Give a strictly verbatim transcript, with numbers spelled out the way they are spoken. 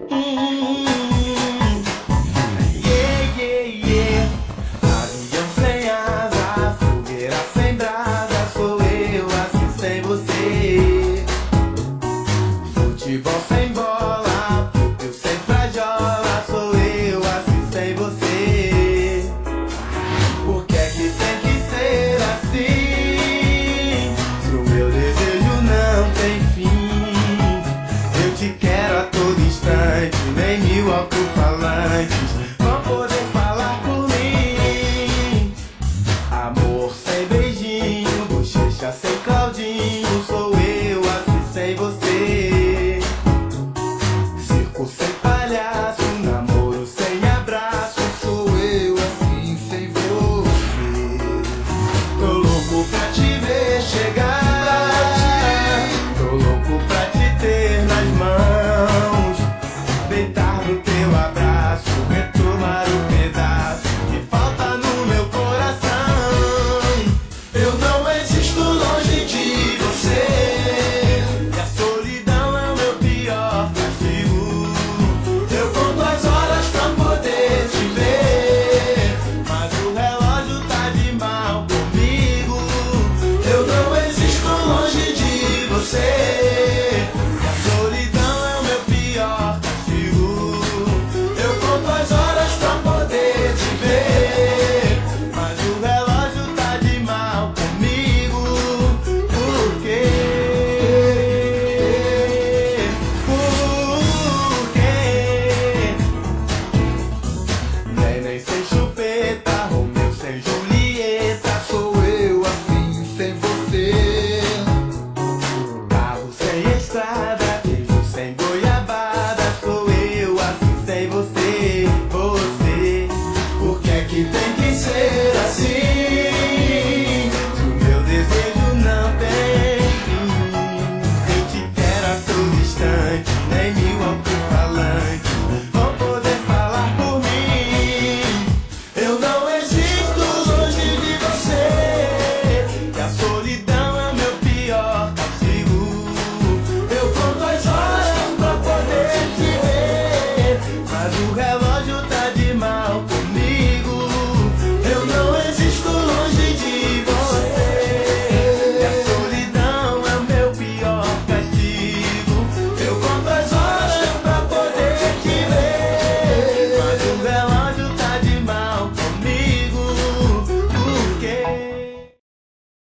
Hum, yeah, yeah, yeah. Avião sem asa, fogueira sem brasa, sou eu assim sem você. Futebol sem bola, eu sem frajola, sou eu assim sem você. Por que é que tem que ser assim? Se o meu desejo não tem fim, eu te quero a todo instante, nem mil alto-falantes vão poder falar por mim. Amor sem beijinho, bochecha sem Claudinho, sou eu assim sem você. Circo sem palhaço, namoro sem abraço, sou eu assim sem você. Tô louco pra te ver chegar, tô louco